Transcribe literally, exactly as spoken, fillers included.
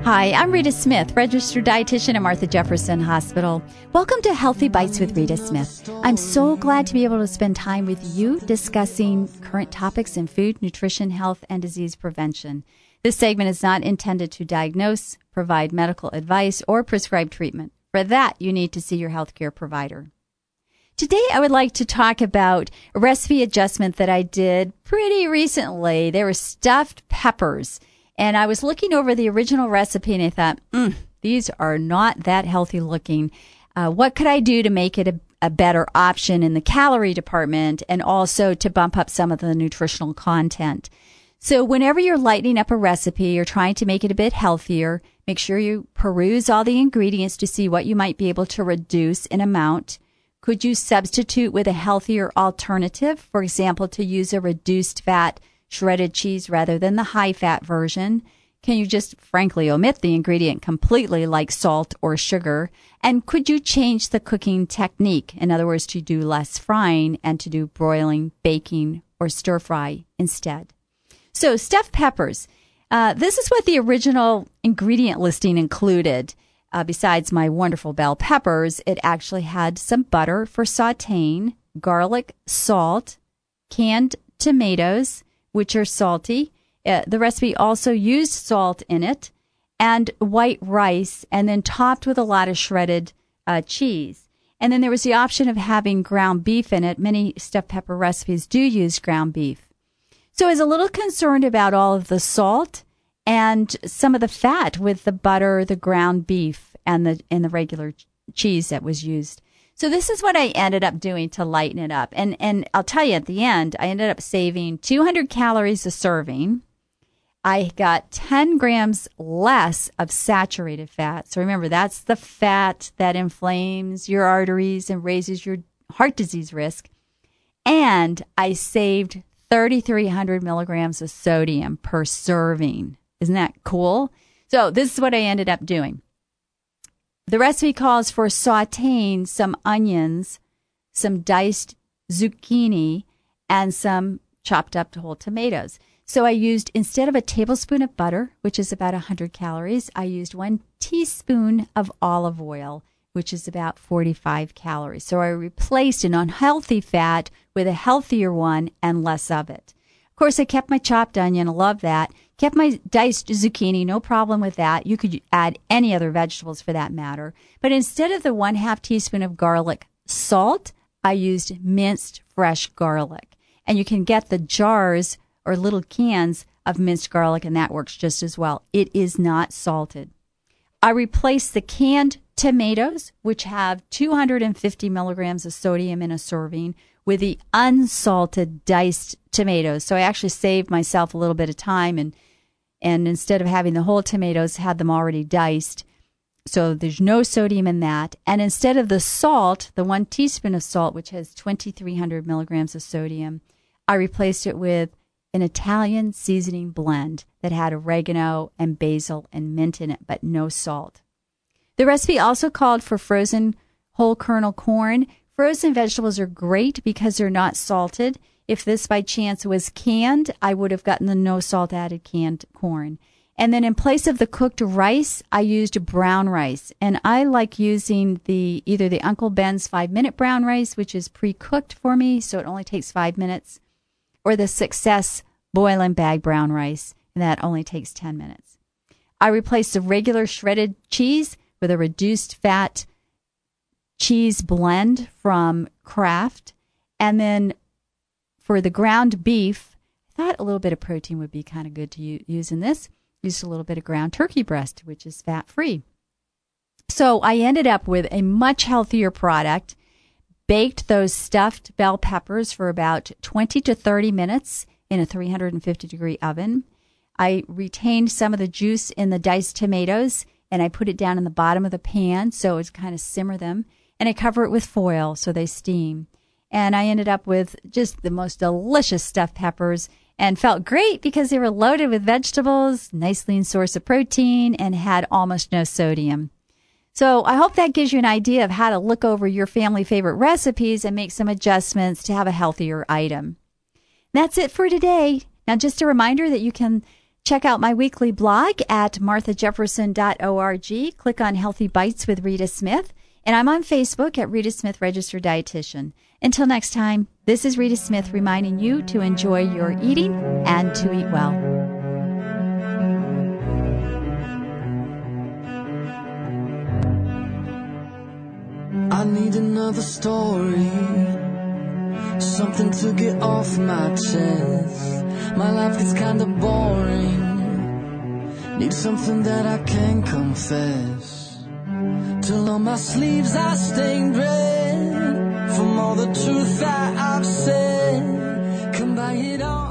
Hi, I'm Rita Smith, registered dietitian at Martha Jefferson Hospital. Welcome to Healthy Bites with Rita Smith. I'm so glad to be able to spend time with you discussing current topics in food, nutrition, health, and disease prevention. This segment is not intended to diagnose, provide medical advice, or prescribe treatment. For that, you need to see your healthcare provider. Today, I would like to talk about a recipe adjustment that I did pretty recently. They were stuffed peppers. And I was looking over the original recipe and I thought, mm, these are not that healthy looking. Uh, what could I do to make it a, a better option in the calorie department and also to bump up some of the nutritional content? So whenever you're lightening up a recipe or trying to make it a bit healthier, make sure you peruse all the ingredients to see what you might be able to reduce in amount. Could you substitute with a healthier alternative? For example, to use a reduced fat shredded cheese rather than the high-fat version? Can you just frankly omit the ingredient completely like salt or sugar? And could you change the cooking technique? In other words, to do less frying and to do broiling, baking, or stir-fry instead. So stuffed peppers. Uh, this is what the original ingredient listing included. Uh, besides my wonderful bell peppers, it actually had some butter for sautéing, garlic, salt, canned tomatoes, which are salty. Uh, the recipe also used salt in it, and white rice, and then topped with a lot of shredded uh, cheese. And then there was the option of having ground beef in it. Many stuffed pepper recipes do use ground beef. So I was a little concerned about all of the salt and some of the fat with the butter, the ground beef, and the and the regular ch- cheese that was used. So this is what I ended up doing to lighten it up. And and I'll tell you at the end, I ended up saving two hundred calories a serving. I got ten grams less of saturated fat. So remember, that's the fat that inflames your arteries and raises your heart disease risk. And I saved thirty-three hundred milligrams of sodium per serving. Isn't that cool? So this is what I ended up doing. The recipe calls for sautéing some onions, some diced zucchini, and some chopped up whole tomatoes. So I used, instead of a tablespoon of butter, which is about one hundred calories, I used one teaspoon of olive oil, which is about forty-five calories. So I replaced an unhealthy fat with a healthier one and less of it. Of course, I kept my chopped onion. I love that. Kept my diced zucchini, no problem with that. You could add any other vegetables for that matter. But instead of the one half teaspoon of garlic salt, I used minced fresh garlic. And you can get the jars or little cans of minced garlic, and that works just as well. It is not salted. I replaced the canned tomatoes, which have two hundred fifty milligrams of sodium in a serving, with the unsalted diced tomatoes. So I actually saved myself a little bit of time and And instead of having the whole tomatoes, had them already diced. So there's no sodium in that. And instead of the salt, the one teaspoon of salt, which has twenty-three hundred milligrams of sodium, I replaced it with an Italian seasoning blend that had oregano and basil and mint in it, but no salt. The recipe also called for frozen whole kernel corn. Frozen vegetables are great because they're not salted. If this by chance was canned, I would have gotten the no salt added canned corn. And then in place of the cooked rice, I used brown rice. And I like using the either the Uncle Ben's five minute brown rice, which is pre-cooked for me, so it only takes five minutes, or the Success boil and bag brown rice, and that only takes ten minutes. I replaced the regular shredded cheese with a reduced fat cheese blend from Kraft. And then for the ground beef, I thought a little bit of protein would be kind of good to use in this. Used a little bit of ground turkey breast, which is fat-free. So I ended up with a much healthier product, baked those stuffed bell peppers for about twenty to thirty minutes in a three hundred fifty degree oven. I retained some of the juice in the diced tomatoes, and I put it down in the bottom of the pan so it's kind of simmer them. And I cover it with foil so they steam. And I ended up with just the most delicious stuffed peppers and felt great because they were loaded with vegetables, nice lean source of protein, and had almost no sodium. So I hope that gives you an idea of how to look over your family favorite recipes and make some adjustments to have a healthier item. That's it for today. Now, just a reminder that you can Check out my weekly blog at martha jefferson dot org. Click on Healthy Bites with Rita Smith. And I'm on Facebook at Rita Smith Registered Dietitian. Until next time, this is Rita Smith reminding you to enjoy your eating and to eat well. I need another story, something to get off my chest. My life gets kinda boring, need something that I can confess. Till on my sleeves are stained red from all the truth that I've said. Come by it all.